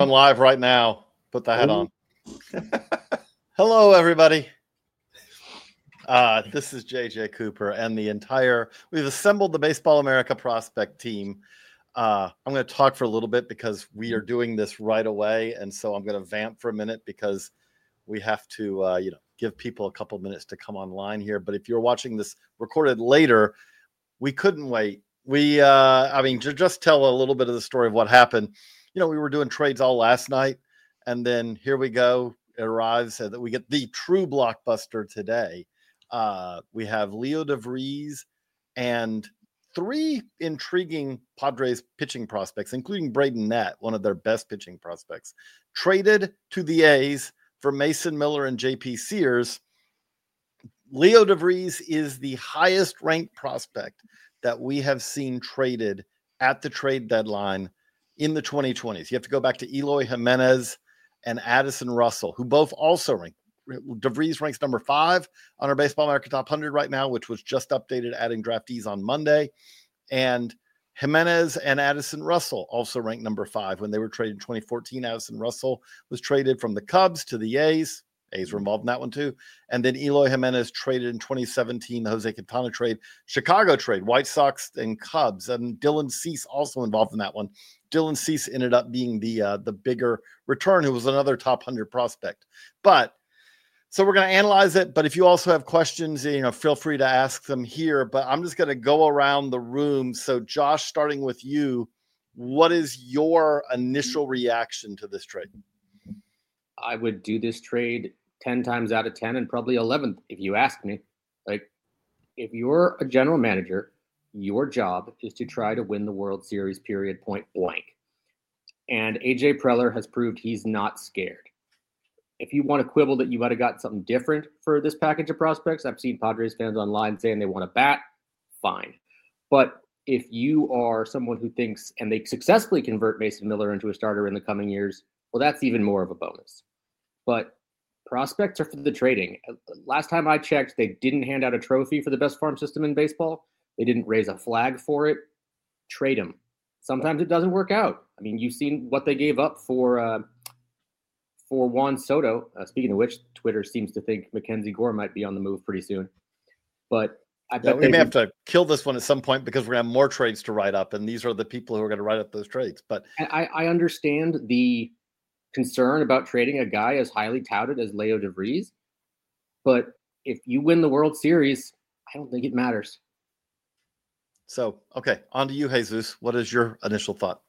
On live right now. Put the hat on. Hello, everybody. This is JJ Cooper and we've assembled the Baseball America prospect team. I'm going to talk for a little bit because we are doing this right away. And so I'm going to vamp for a minute because we have to, give people a couple minutes to come online here. But if you're watching this recorded later, we couldn't wait. To just tell a little bit of the story of what happened. We were doing trades all last night, and then here we go. It arrives that we get the true blockbuster today. We have Leo DeVries and three intriguing Padres pitching prospects, including Braden Nett, one of their best pitching prospects, traded to the A's for Mason Miller and JP Sears. Leo DeVries is the highest ranked prospect that we have seen traded at the trade deadline in the 2020s. You have to go back to Eloy Jimenez and Addison Russell, who both also rank. DeVries ranks number 5 on our Baseball America Top 100 right now, which was just updated, adding draftees on Monday. And Jimenez and Addison Russell also ranked number 5 when they were traded in 2014. Addison Russell was traded from the Cubs to the A's. A's were involved in that one too. And then Eloy Jimenez traded in 2017, the Jose Quintana trade, Chicago trade, White Sox and Cubs, and Dylan Cease also involved in that one. Dylan Cease ended up being the bigger return, who was another top 100 prospect. So we're going to analyze it. But if you also have questions, feel free to ask them here. But I'm just going to go around the room. So Josh, starting with you, what is your initial reaction to this trade? I would do this trade 10 times out of 10 and probably 11th if you ask me. Like, if you're a general manager, your job is to try to win the World Series, period, point blank. And AJ Preller has proved he's not scared. If you want to quibble that you might have got something different for this package of prospects, I've seen Padres fans online saying they want a bat, fine. But if you are someone who thinks, and they successfully convert Mason Miller into a starter in the coming years, well, that's even more of a bonus. But prospects are for the trading. Last time I checked, they didn't hand out a trophy for the best farm system in baseball. They didn't raise a flag for it. Trade them. Sometimes it doesn't work out. I mean, you've seen what they gave up for Juan Soto. Speaking of which, Twitter seems to think Mackenzie Gore might be on the move pretty soon. But I bet we may have to kill this one at some point because we're going to have more trades to write up, and these are the people who are going to write up those trades. But I understand the concern about trading a guy as highly touted as Leo DeVries, but if you win the World Series, I don't think it matters. So, okay, on to you, Jesus. What is your initial thought?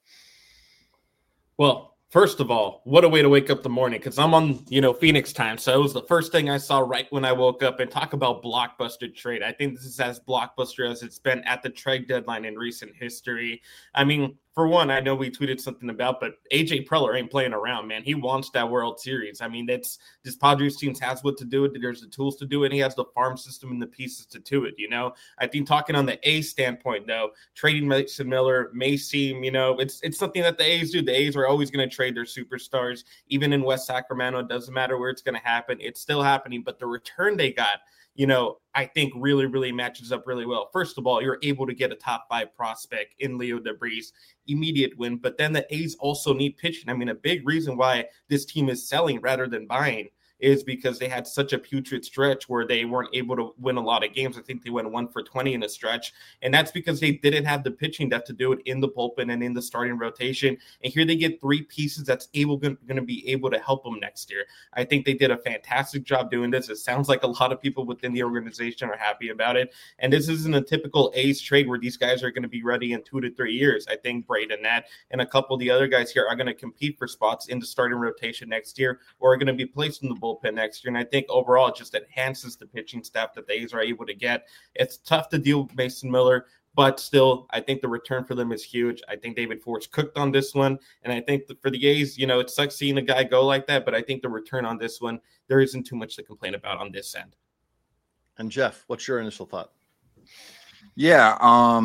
Well, first of all, what a way to wake up the morning, because I'm on, Phoenix time. So it was the first thing I saw right when I woke up. And talk about blockbuster trade. I think this is as blockbuster as it's been at the trade deadline in recent history. I mean, for one, I know we tweeted something about, but AJ Preller ain't playing around, man. He wants that World Series. I mean, this Padres team has what to do it. There's the tools to do it. And he has the farm system and the pieces to do it, I think talking on the A's standpoint, though, trading Mason Miller may seem, it's something that the A's do. The A's are always going to trade their superstars. Even in West Sacramento, it doesn't matter where it's going to happen. It's still happening. But the return they got, I think really, really matches up really well. First of all, you're able to get a top 5 prospect in Leo DeVries, immediate win. But then the A's also need pitching. I mean, a big reason why this team is selling rather than buying is because they had such a putrid stretch where they weren't able to win a lot of games. I think they went 1 for 20 in a stretch. And that's because they didn't have the pitching depth to do it in the bullpen and in the starting rotation. And here they get 3 pieces that's going to be able to help them next year. I think they did a fantastic job doing this. It sounds like a lot of people within the organization are happy about it. And this isn't a typical A's trade where these guys are going to be ready in 2 to 3 years. I think Braden Nett and a couple of the other guys here are going to compete for spots in the starting rotation next year or are going to be placed in the bullpen next year. And I think overall it just enhances the pitching staff that the A's are able to get. It's tough to deal with Mason Miller, but still, I think the return for them is huge. I think David Force cooked on this one. And I think for the A's, it sucks seeing a guy go like that, but I think the return on this one, there isn't too much to complain about on this end. And Jeff, what's your initial thought? Yeah.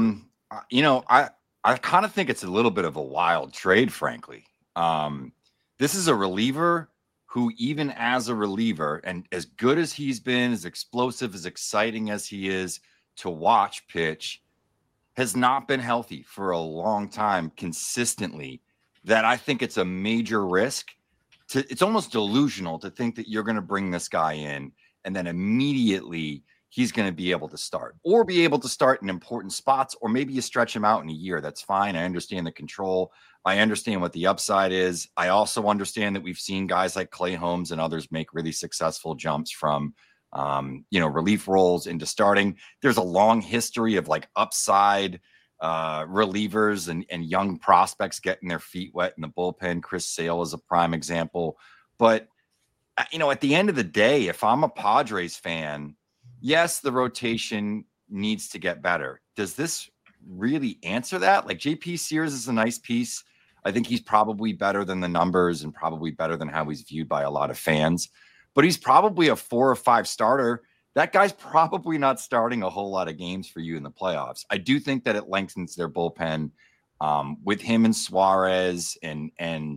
I kind of think it's a little bit of a wild trade, frankly. This is a reliever who, even as a reliever, and as good as he's been, as explosive, as exciting as he is to watch pitch, has not been healthy for a long time consistently. that I think it's a major risk. It's almost delusional to think that you're going to bring this guy in and then immediately he's going to be able to start or be able to start in important spots, or maybe you stretch him out in a year. That's fine. I understand the control. I understand what the upside is. I also understand that we've seen guys like Clay Holmes and others make really successful jumps from, relief roles into starting. There's a long history of like upside relievers and young prospects getting their feet wet in the bullpen. Chris Sale is a prime example. But, at the end of the day, if I'm a Padres fan, yes, the rotation needs to get better. Does this really answer that? Like, JP Sears is a nice piece. I think he's probably better than the numbers and probably better than how he's viewed by a lot of fans, but he's probably a 4 or 5 starter. That guy's probably not starting a whole lot of games for you in the playoffs. I do think that it lengthens their bullpen with him and Suarez and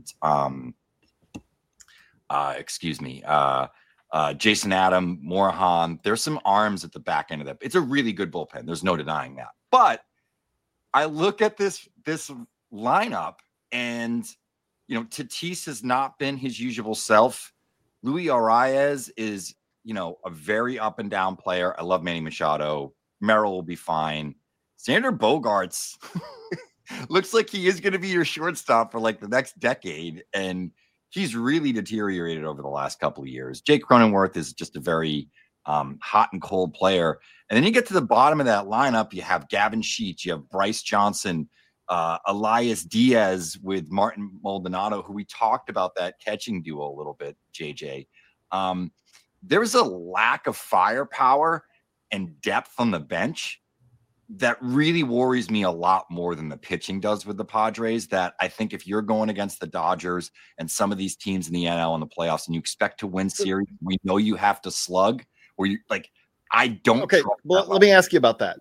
Jason Adam, Morahan. There's some arms at the back end of that. It's a really good bullpen. There's no denying that. But I look at this lineup and, Tatis has not been his usual self. Luis Arias is, a very up and down player. I love Manny Machado. Merrill will be fine. Xander Bogaerts looks like he is going to be your shortstop for like the next decade. And he's really deteriorated over the last couple of years. Jake Cronenworth is just a very hot and cold player. And then you get to the bottom of that lineup, you have Gavin Sheets, you have Bryce Johnson, Elias Diaz with Martin Maldonado, who we talked about that catching duo a little bit, JJ. There's a lack of firepower and depth on the bench that really worries me a lot more than the pitching does with the Padres. That I think if you're going against the Dodgers and some of these teams in the NL in the playoffs and you expect to win series, we know you have to slug. Or you like, I don't. Okay, well, let me ask you about that.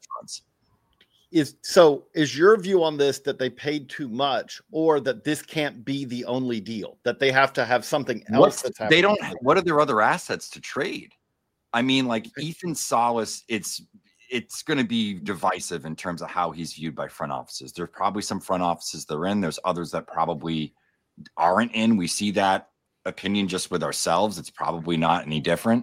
Is your view on this that they paid too much, or that this can't be the only deal, that they have to have something else that's happening? They don't. What are their other assets to trade? I mean, like Ethan Salas, it's going to be divisive in terms of how he's viewed by front offices. There's probably some front offices they're in. There's others that probably aren't in. We see that opinion just with ourselves. It's probably not any different.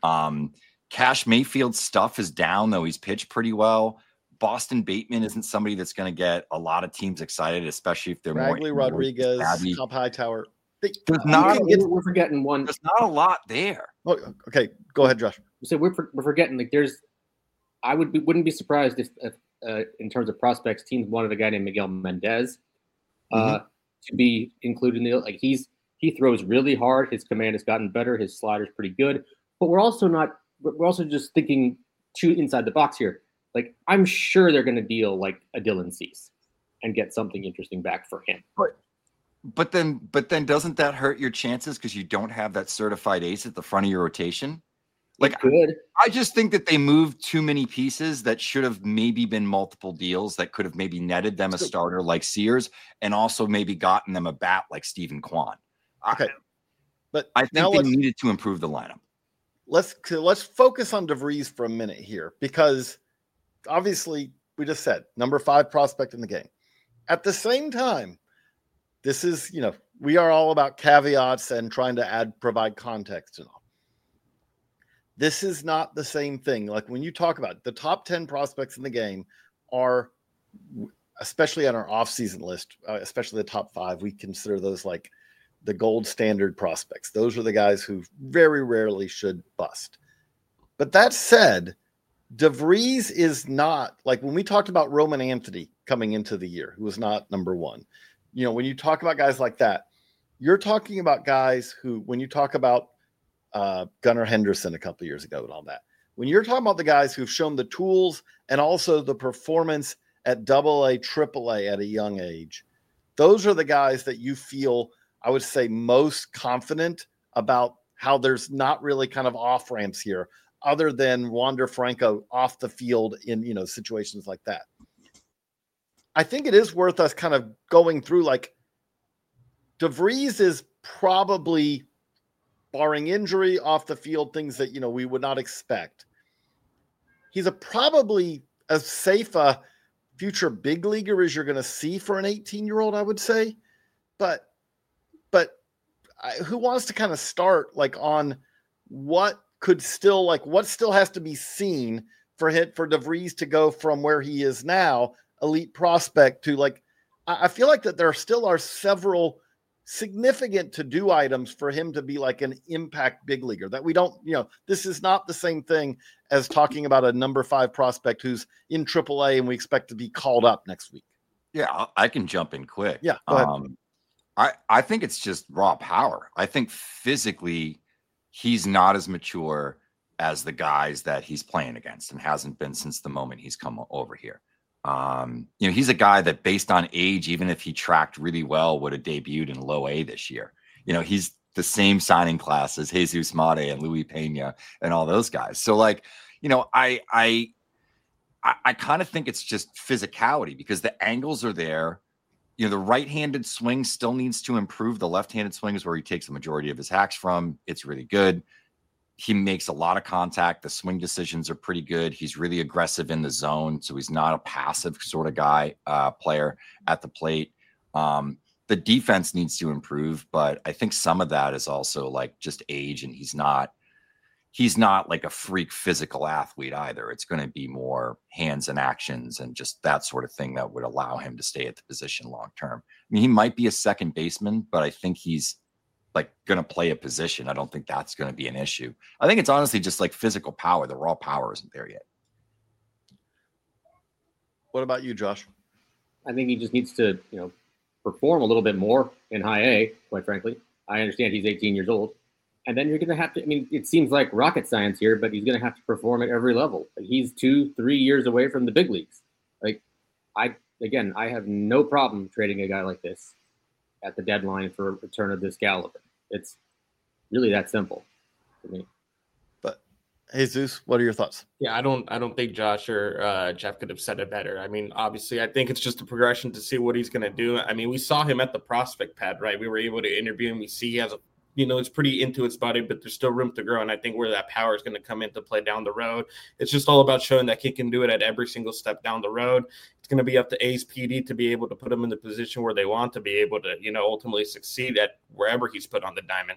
Cash Mayfield's stuff is down, though he's pitched pretty well. Boston Bateman isn't somebody that's going to get a lot of teams excited, especially if they're Ragley, more Rodriguez, Top Hightower. We're forgetting one. There's not a lot there. Oh, okay, go ahead, Josh. So we're forgetting like wouldn't be surprised if in terms of prospects, teams wanted a guy named Miguel Mendez to be included in the like he throws really hard. His command has gotten better. His slider's pretty good. But we're also just thinking too inside the box here. Like, I'm sure they're going to deal like a Dylan Cease and get something interesting back for him. But then doesn't that hurt your chances because you don't have that certified ace at the front of your rotation? Like, I just think that they moved too many pieces that should have maybe been multiple deals that could have maybe netted them a starter like Sears and also maybe gotten them a bat like Stephen Kwan. Okay. But I think they needed to improve the lineup. Let's focus on DeVries for a minute here, because obviously we just said number 5 prospect in the game. At the same time, this is, we are all about caveats and trying to provide context and all. This is not the same thing. Like when you talk about the top 10 prospects in the game are, especially on our off-season list, especially the top 5, we consider those like the gold standard prospects. Those are the guys who very rarely should bust. But that said, DeVries is not, like when we talked about Roman Anthony coming into the year, who was not number 1. When you talk about guys like that, you're talking about guys who, when you talk about Gunnar Henderson a couple of years ago and all that, when you're talking about the guys who've shown the tools and also the performance at AA, AAA at a young age, those are the guys that you feel, I would say, most confident about how there's not really kind of off ramps here other than Wander Franco off the field in, situations like that. I think it is worth us kind of going through, like, DeVries is probably, barring injury, off the field, things that, we would not expect. He's probably as safe a future big leaguer as you're going to see for an 18-year-old, I would say. but who wants to kind of start like on what still has to be seen for DeVries to go from where he is now, elite prospect, to like, I feel like that there still are several significant to-do items for him to be like an impact big leaguer that we don't, this is not the same thing as talking about a number 5 prospect who's in AAA and we expect to be called up next week. Yeah, I can jump in quick. Yeah, go ahead. I think it's just raw power. I think physically he's not as mature as the guys that he's playing against and hasn't been since the moment he's come over here. He's a guy that based on age, even if he tracked really well, would have debuted in low A this year. He's the same signing class as Jesus Mate and Louis Pena and all those guys. So like, I kind of think it's just physicality because the angles are there. The right-handed swing still needs to improve. The left-handed swing is where he takes the majority of his hacks from. It's really good. He makes a lot of contact. The swing decisions are pretty good. He's really aggressive in the zone, so he's not a passive sort of guy, player at the plate. The defense needs to improve, but I think some of that is also like just age, and he's not like a freak physical athlete either. It's going to be more hands and actions and just that sort of thing that would allow him to stay at the position long term. I mean, he might be a second baseman, but I think he's like going to play a position. I don't think that's going to be an issue. I think it's honestly just like physical power. The raw power isn't there yet. What about you, Josh? I think he just needs to, perform a little bit more in high A, quite frankly. I understand he's 18 years old. And then you're going to have to, it seems like rocket science here, but he's going to have to perform at every level. Like he's 2-3 years away from the big leagues. Like I have no problem trading a guy like this at the deadline for a return of this caliber. It's really that simple for me. But Jesus, what are your thoughts? Yeah, I don't think Josh or Jeff could have said it better. Obviously, I think it's just a progression to see what he's going to do. We saw him at the prospect pad, right? We were able to interview him. We see he has it's pretty into its body, but there's still room to grow. And I think where that power is going to come into play down the road, it's just all about showing that he can do it at every single step down the road. It's going to be up to A's PD to be able to put him in the position where they want to be able to, ultimately succeed at wherever he's put on the diamond.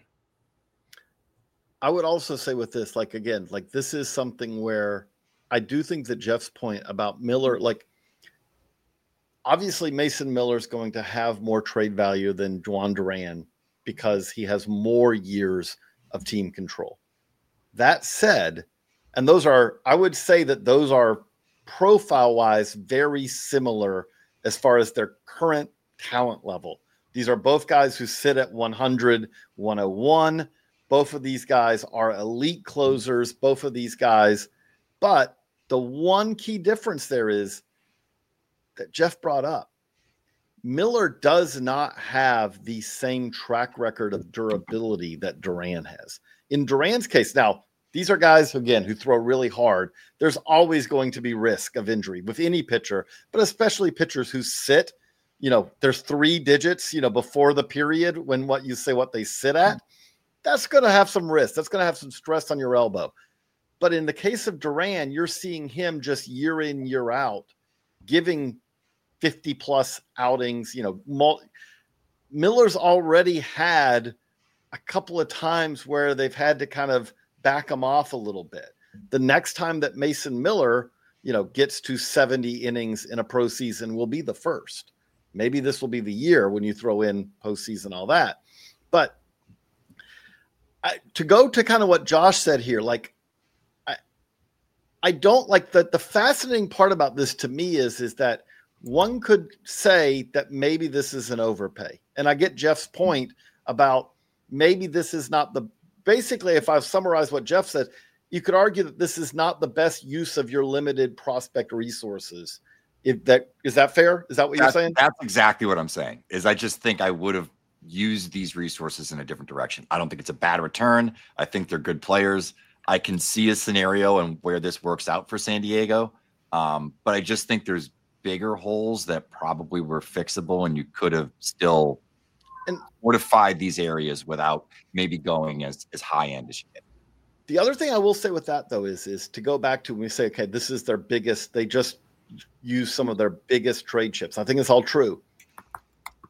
I would also say with this, this is something where I do think that Jeff's point about Miller, obviously Mason Miller is going to have more trade value than Juan Duran, because he has more years of team control. That said, and I would say that those are profile-wise very similar as far as their current talent level. These are both guys who sit at 100, 101. Both of these guys are elite closers, both of these guys. But the one key difference there is that Jeff brought up. Miller does not have the same track record of durability that Duran has. In Duran's case, now, these are guys, again, who throw really hard. There's always going to be risk of injury with any pitcher, but especially pitchers who sit, there's 3 digits, before the period when what they sit at. That's going to have some risk. That's going to have some stress on your elbow. But in the case of Duran, you're seeing him just year in, year out, giving 50 plus outings. Miller's already had a couple of times where they've had to kind of back him off a little bit. The next time that Mason Miller, gets to 70 innings in a pro season will be the first. Maybe this will be the year when you throw in postseason, all that. But to go to kind of what Josh said here, I don't like that. The fascinating part about this to me is that one could say that maybe this is an overpay. And I get Jeff's point about maybe this is not basically, if I've summarized what Jeff said, you could argue that this is not the best use of your limited prospect resources. Is that fair? Is that what you're saying? That's exactly what I'm saying. I just think I would have used these resources in a different direction. I don't think it's a bad return. I think they're good players. I can see a scenario and where this works out for San Diego. But I just think there's bigger holes that probably were fixable, and you could have still fortified these areas without maybe going as high end as you did. The other thing I will say with that, though, is to go back to when we say, okay, this is their biggest, they just use some of their biggest trade chips. I think it's all true.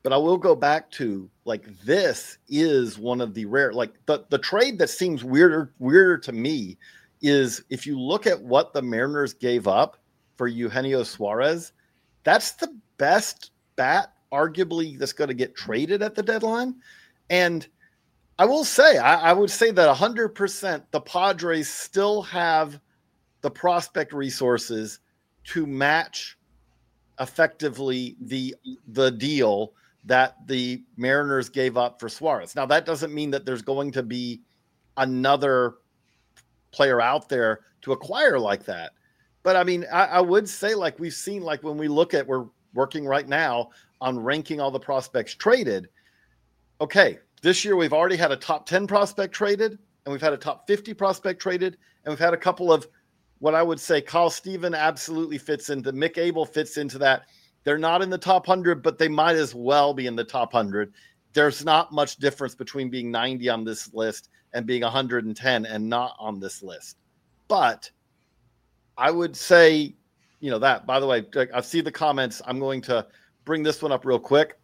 But I will go back to, like, this is one of the rare, like, the trade that seems weirder to me is if you look at what the Mariners gave up for Eugenio Suarez, that's the best bat arguably that's going to get traded at the deadline. And I will say, I would say that 100% the Padres still have the prospect resources to match effectively the deal that the Mariners gave up for Suarez. Now, that doesn't mean that there's going to be another player out there to acquire like that. But I mean, I would say, like we've seen, like when we look at, we're working right now on ranking all the prospects traded. Okay, this year we've already had a top 10 prospect traded, and we've had a top 50 prospect traded, and we've had a couple of what I would say Kyle Steven absolutely fits into, Mick Abel fits into that. They're not in the top 100, but they might as well be in the top 100. There's not much difference between being 90 on this list and being 110 and not on this list. But I would say, that, by the way, I see the comments. I'm going to bring this one up real quick.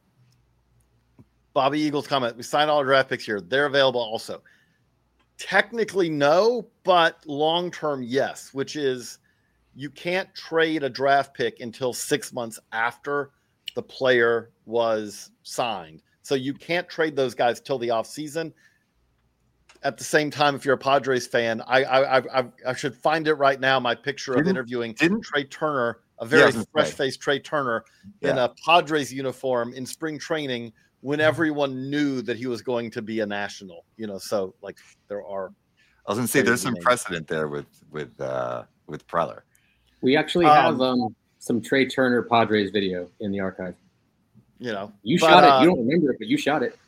Bobby Eagles comment, we signed all our draft picks here. They're available also. Technically, no, but long-term, yes, which is you can't trade a draft pick until 6 months after the player was signed. So you can't trade those guys till the offseason. At the same time, if you're a Padres fan, I should find it right now, my picture of interviewing Trey Turner, a very fresh-faced Trey Turner in a Padres uniform in spring training when everyone knew that he was going to be a national. So like there are. I was going to say there's some precedent there with Preller. We actually have some Trey Turner Padres video in the archive. You shot it. You don't remember it, but you shot it.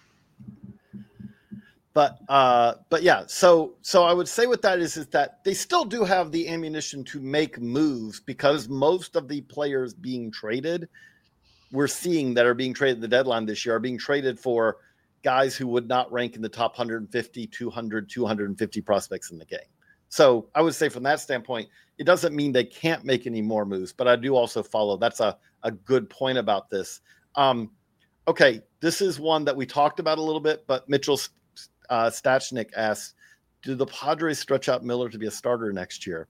But yeah. So I would say with that is that they still do have the ammunition to make moves, because most of the players being traded, we're seeing that are being traded at the deadline this year are being traded for guys who would not rank in the top 150, 200, 250 prospects in the game. So I would say from that standpoint, it doesn't mean they can't make any more moves, but I do also follow. That's a good point about this. Okay, this is one that we talked about a little bit, but Mitchell Stachnik asks, do the Padres stretch out Miller to be a starter next year?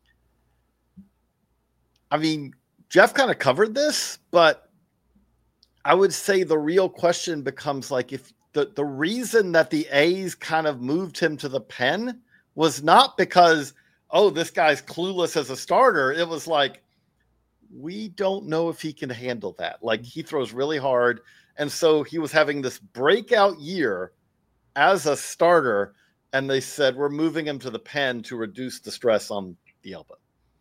I mean, Jeff kind of covered this, but I would say the real question becomes, like, if the reason that the A's kind of moved him to the pen was not because, oh, this guy's clueless as a starter. It was like, we don't know if he can handle that. Like, he throws really hard. And so he was having this breakout year as a starter. And they said, we're moving him to the pen to reduce the stress on the elbow.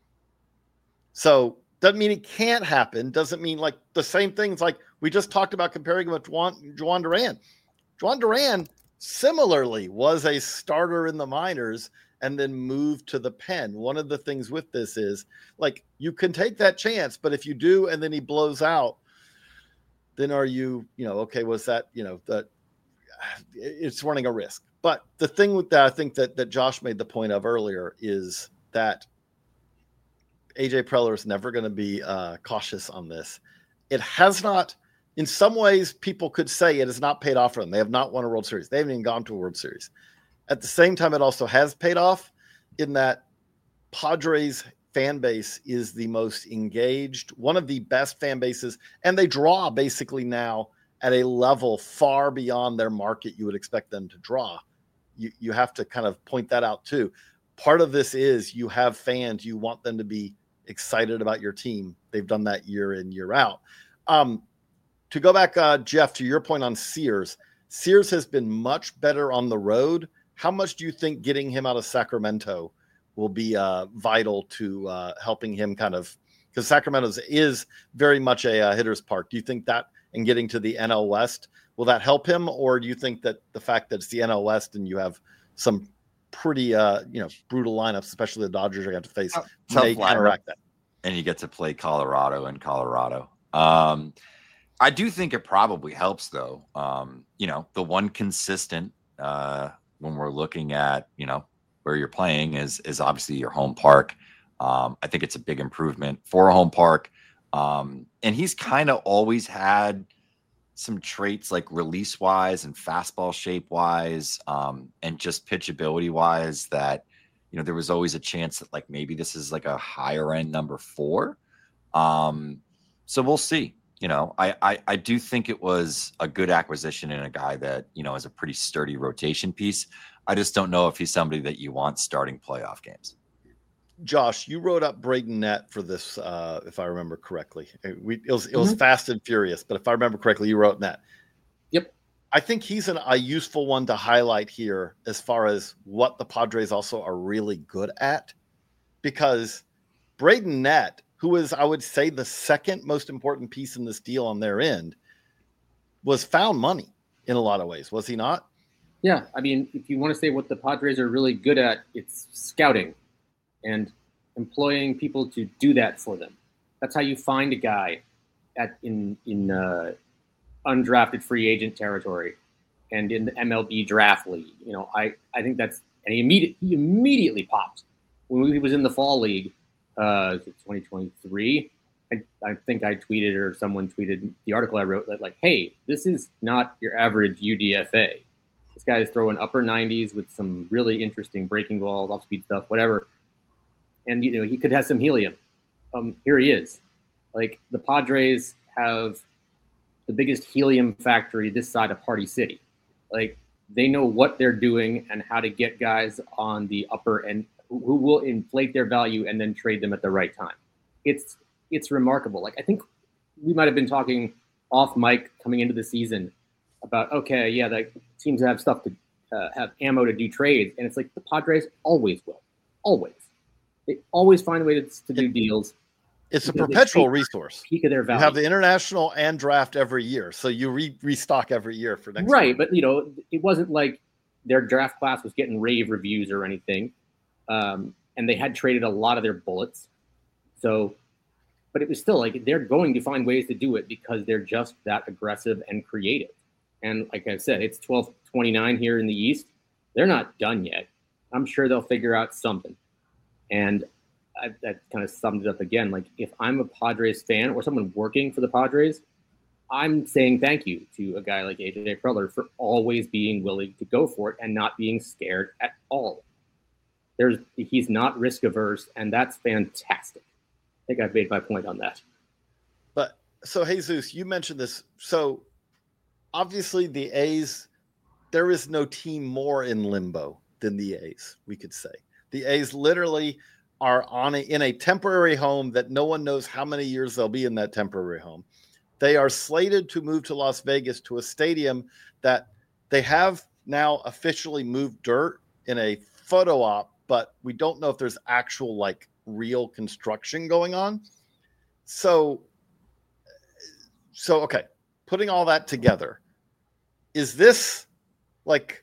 So doesn't mean it can't happen. Doesn't mean, like, the same things like we just talked about comparing him with Juan Duran. Juan Duran similarly was a starter in the minors and then moved to the pen. One of the things with this is, like, you can take that chance, but if you do and then he blows out, then are you, okay, was that, that it's running a risk. But the thing with that, I think that Josh made the point of earlier, is that AJ Preller is never going to be cautious on this. It has not, in some ways, people could say it has not paid off for them. They have not won a World Series. They haven't even gone to a World Series. At the same time, it also has paid off in that Padres fan base is the most engaged, one of the best fan bases, and they draw basically now at a level far beyond their market you would expect them to draw. You have to kind of point that out too. Part of this is you have fans, you want them to be excited about your team. They've done that year in, year out. To go back, Jeff, to your point on Sears, Sears has been much better on the road. How much do you think getting him out of Sacramento will be vital to helping him kind of, because Sacramento is very much a hitter's park. Do you think that, and getting to the NL West, will that help him? Or do you think that the fact that it's the NL West and you have some pretty, brutal lineups, especially the Dodgers are going to face, may counteract that? And you get to play Colorado in Colorado. I do think it probably helps, though. The one consistent when we're looking at, where you're playing is obviously your home park. I think it's a big improvement for a home park. And he's kind of always had some traits like release wise and fastball shape wise, and just pitchability wise that, there was always a chance that like maybe this is like a higher end number 4. So we'll see. I do think it was a good acquisition in a guy that, is a pretty sturdy rotation piece. I just don't know if he's somebody that you want starting playoff games. Josh, you wrote up Braden Nett for this, if I remember correctly. It was fast and furious, but if I remember correctly, you wrote Nett. Yep. I think he's a useful one to highlight here as far as what the Padres also are really good at, because Braden Nett, who is, I would say, the second most important piece in this deal on their end, was found money in a lot of ways, was he not? Yeah, I mean, if you want to say what the Padres are really good at, it's scouting and employing people to do that for them. That's how you find a guy in undrafted free agent territory and in the MLB draft league. I think that's, and he immediately popped when he was in the fall league, 2023. I think I tweeted, or someone tweeted the article I wrote, that like, hey, this is not your average UDFA. This guy is throwing upper 90s with some really interesting breaking balls, off-speed stuff, whatever. And, he could have some helium. Here he is. Like, the Padres have the biggest helium factory this side of Party City. Like, they know what they're doing and how to get guys on the upper end who will inflate their value and then trade them at the right time. It's remarkable. Like, I think we might have been talking off mic coming into the season about, okay, yeah, the teams have stuff to have ammo to do trades. And it's like the Padres always will. Always. They always find ways to do deals. It's a perpetual resource. Peak of their value. You have the international and draft every year. So you restock every year for next Right. year. But, it wasn't like their draft class was getting rave reviews or anything. And they had traded a lot of their bullets. So, but it was still like they're going to find ways to do it because they're just that aggressive and creative. And like I said, it's 12:29 here in the East. They're not done yet. I'm sure they'll figure out something. And that kind of summed it up again. Like, if I'm a Padres fan or someone working for the Padres, I'm saying thank you to a guy like AJ Preller for always being willing to go for it and not being scared at all. He's not risk averse, and that's fantastic. I think I've made my point on that. But so, Jesus, you mentioned this. So obviously the A's, there is no team more in limbo than the A's, we could say. The A's literally are in a temporary home that no one knows how many years they'll be in that temporary home. They are slated to move to Las Vegas, to a stadium that they have now officially moved dirt in a photo op, but we don't know if there's actual like real construction going on. So okay, putting all that together, is this like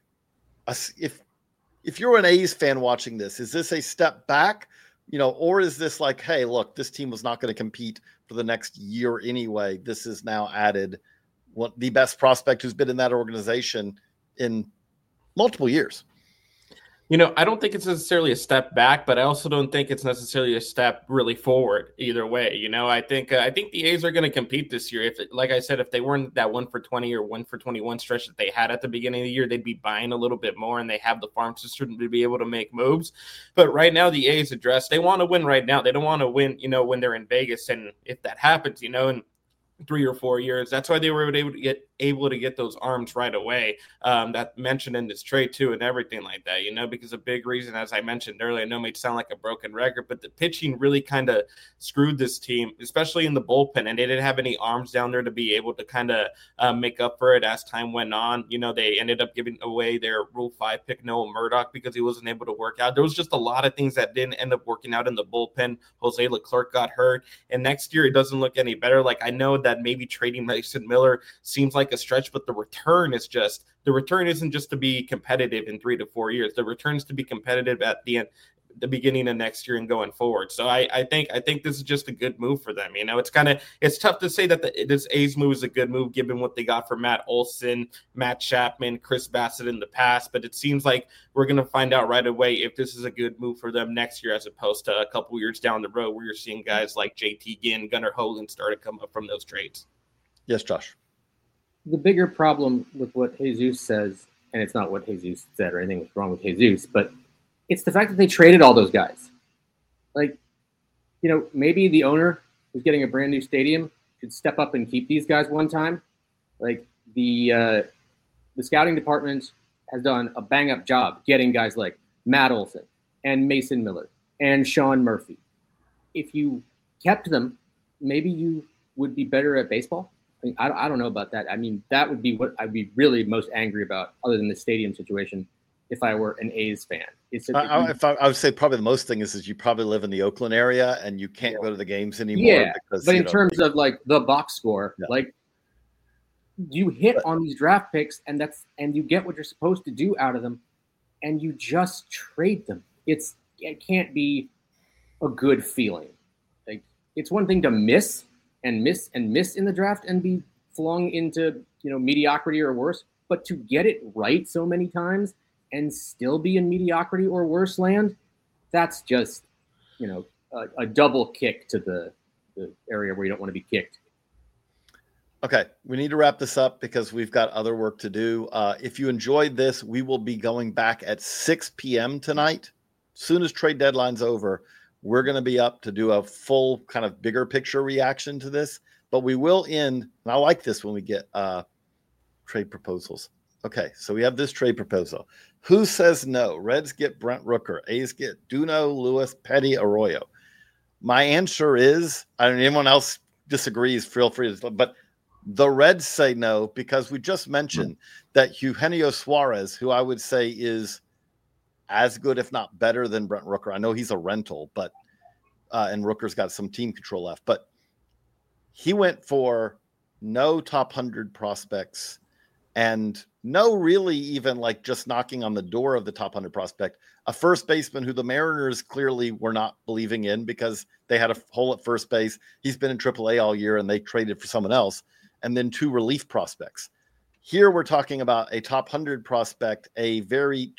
if you're an A's fan watching this, is this a step back, or is this like, hey, look, this team was not going to compete for the next year anyway. This is now added the best prospect who's been in that organization in multiple years. I don't think it's necessarily a step back, but I also don't think it's necessarily a step really forward either way. I think the A's are going to compete this year. Like I said, if they weren't that 1 for 20 or 1 for 21 stretch that they had at the beginning of the year, they'd be buying a little bit more, and they have the farm system to be able to make moves. But right now, the A's they want to win right now. They don't want to win, when they're in Vegas. And if that happens, in 3 or 4 years, that's why they were able to get those arms right away. That mentioned in this trade too, and everything like that, because a big reason, as I mentioned earlier, I know it may sound like a broken record, but the pitching really kind of screwed this team, especially in the bullpen, and they didn't have any arms down there to be able to kind of make up for it as time went on. They ended up giving away their Rule 5 pick, Noah Murdoch, because he wasn't able to work out. There was just a lot of things that didn't end up working out in the bullpen. Jose Leclerc got hurt, and next year it doesn't look any better. Like, I know that maybe trading Mason Miller seems like a stretch, but the return isn't just to be competitive in 3 to 4 years. The return is to be competitive at the beginning of next year and going forward. So I think this is just a good move for them. It's tough to say that this A's move is a good move given what they got from Matt Olson, Matt Chapman, Chris Bassett in the past, but it seems like we're going to find out right away if this is a good move for them next year, as opposed to a couple years down the road where you're seeing guys like JT Ginn, Gunnar Hogan start to come up from those trades. Yes, Josh. the bigger problem with what Jesus says, and it's not what Jesus said or anything was wrong with Jesus, but it's the fact that they traded all those guys. Like, maybe the owner who's getting a brand new stadium should step up and keep these guys one time. Like the scouting department has done a bang up job getting guys like Matt Olson and Mason Miller and Sean Murphy. If you kept them, maybe you would be better at baseball. I don't know about that. I mean, that would be what I'd be really most angry about, other than the stadium situation, if I were an A's fan. I would say probably the most thing is you probably live in the Oakland area and you can't go to the games anymore. Yeah, because, but in terms of like the box score, like you hit on these draft picks and you get what you're supposed to do out of them, and you just trade them. It can't be a good feeling. Like, it's one thing to miss in the draft and be flung into mediocrity or worse, but to get it right so many times and still be in mediocrity or worse land, that's just a double kick to the area where you don't want to be kicked. Okay, we need to wrap this up because we've got other work to do. If you enjoyed this, we will be going back at 6 p.m. tonight. As soon as trade deadline's over, we're going to be up to do a full kind of bigger picture reaction to this. But we will end, and I like this when we get trade proposals. Okay, so we have this trade proposal. Who says no? Reds get Brent Rooker. A's get Duno, Lewis, Petty, Arroyo. My answer is, anyone else disagrees, feel free to, but the Reds say no because we just mentioned that Eugenio Suarez, who I would say is as good, if not better than Brent Rooker. I know he's a rental, but and Rooker's got some team control left, but he went for no top 100 prospects and no really even like just knocking on the door of the top 100 prospect, a first baseman who the Mariners clearly were not believing in because they had a hole at first base. He's been in AAA all year and they traded for someone else. And then 2 relief prospects. Here we're talking about a top 100 prospect, 3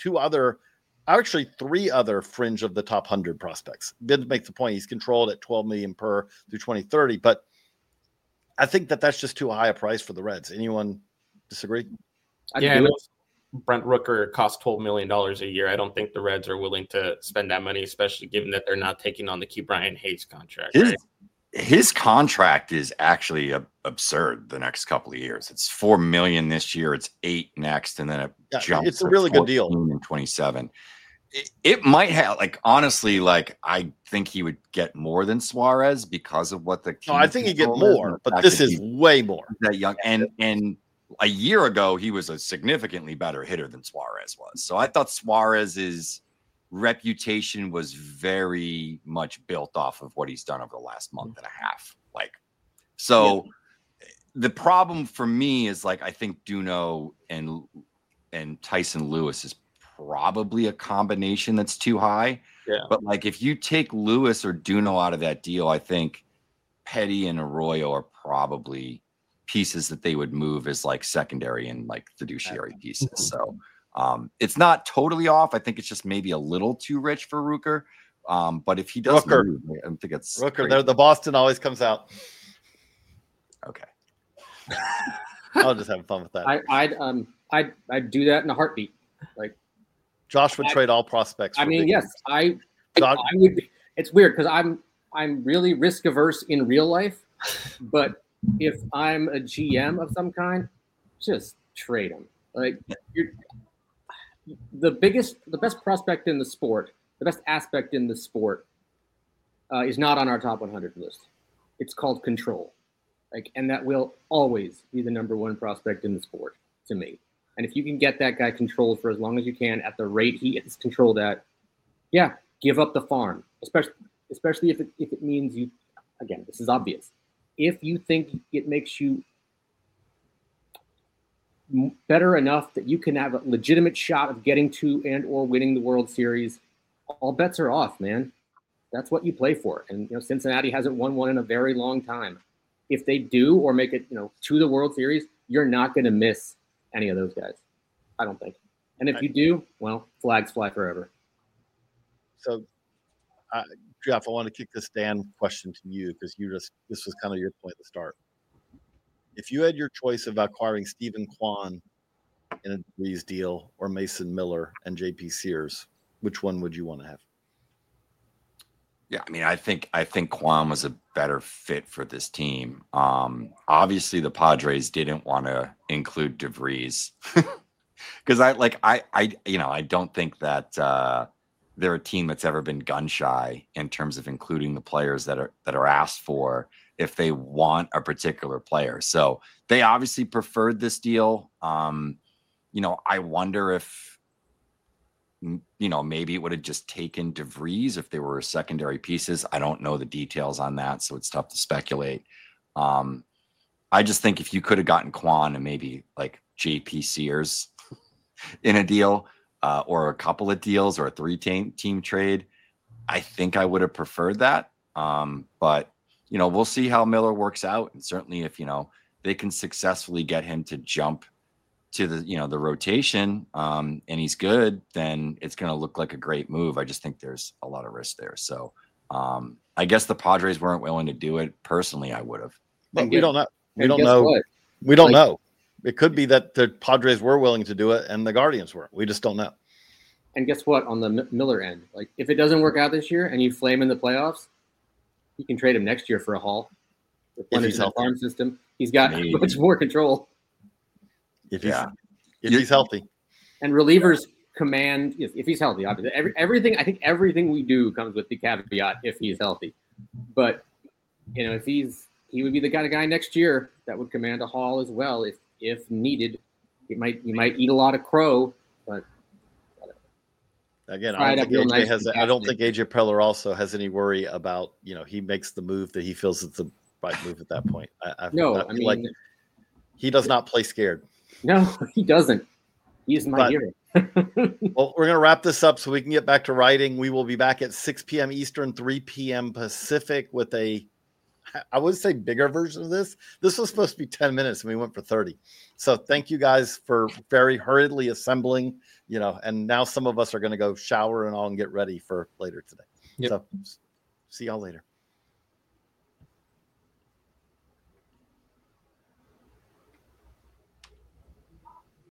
other fringe of the top 100 prospects. Did make the point he's controlled at $12 million per through 2030, but I think that's just too high a price for the Reds. Anyone disagree? Brent Rooker costs $12 million a year. I don't think the Reds are willing to spend that money, especially given that they're not taking on the Ke'Bryan Hayes contract. His contract is actually absurd the next couple of years. It's $4 million this year. It's $8 million next, and then it jumps. It's a really good deal. In 27. It might have, honestly, I think he would get more than Suarez because of what the. No, I think he'd get more, but this is way more. That young and a year ago he was a significantly better hitter than Suarez was. So I thought Suarez's reputation was very much built off of what he's done over the last month and a half. The problem for me is I think Duno and Tyson Lewis is probably a combination that's too high. Yeah. But if you take Lewis or Duno out of that deal, I think Petty and Arroyo are probably pieces that they would move as secondary and fiduciary pieces. So it's not totally off. I think it's just maybe a little too rich for Rooker. But if he does move, I don't think it's Rooker. The Boston always comes out. Okay. I'll just have fun with that. I'd do that in a heartbeat. Josh would trade all prospects. I mean, yes, I would. It's weird because I'm really risk averse in real life, but if I'm a GM of some kind, just trade him. The best prospect in the sport, the best aspect in the sport, is not on our top 100 list. It's called control, and that will always be the number one prospect in the sport to me. And if you can get that guy controlled for as long as you can at the rate he is controlled at, give up the farm, especially if it means you. Again, this is obvious. If you think it makes you better enough that you can have a legitimate shot of getting to and or winning the World Series, all bets are off, man. That's what you play for. And Cincinnati hasn't won one in a very long time. If they do or make it, to the World Series, you're not going to miss any of those guys, I don't think. And if you do, well, flags fly forever. So, Jeff, I want to kick this Dan question to you because this was kind of your point at the start. If you had your choice of acquiring Stephen Kwan in a DeVries deal or Mason Miller and JP Sears, which one would you want to have? Yeah, I mean, I think Kwan was a better fit for this team. Obviously, the Padres didn't want to include DeVries because I don't think that they're a team that's ever been gun shy in terms of including the players that are asked for if they want a particular player. So they obviously preferred this deal. I wonder if, maybe it would have just taken DeVries if they were secondary pieces. I don't know the details on that, so it's tough to speculate. I just think if you could have gotten Kwan and maybe like JP Sears in a deal or a couple of deals or a 3-team trade, I think I would have preferred that. But, we'll see how Miller works out. And certainly if, they can successfully get him to jump to the rotation and he's good, then it's going to look like a great move. I just think there's a lot of risk there. So I guess the Padres weren't willing to do it. Personally, I would have. But we don't know. We don't know. We don't know. It could be that the Padres were willing to do it and the Guardians weren't. We just don't know. And guess what? On the Miller end, like if it doesn't work out this year and you flame in the playoffs, you can trade him next year for a haul. Replenish the farm system. He's got much more control. If he's healthy. And relievers command, if he's healthy, obviously. Everything we do comes with the caveat if he's healthy. But, if he would be the kind of guy next year that would command a haul as well if needed. You might eat a lot of crow, but again, I don't think AJ Preller also has any worry about, he makes the move that he feels is the right move at that point. I mean, like he does not play scared. No, he doesn't. He's my hero. Well, we're going to wrap this up so we can get back to writing. We will be back at 6 p.m. Eastern, 3 p.m. Pacific with I would say bigger version of this. This was supposed to be 10 minutes and we went for 30. So thank you guys for very hurriedly assembling, and now some of us are going to go shower and all and get ready for later today. Yep. So see y'all later.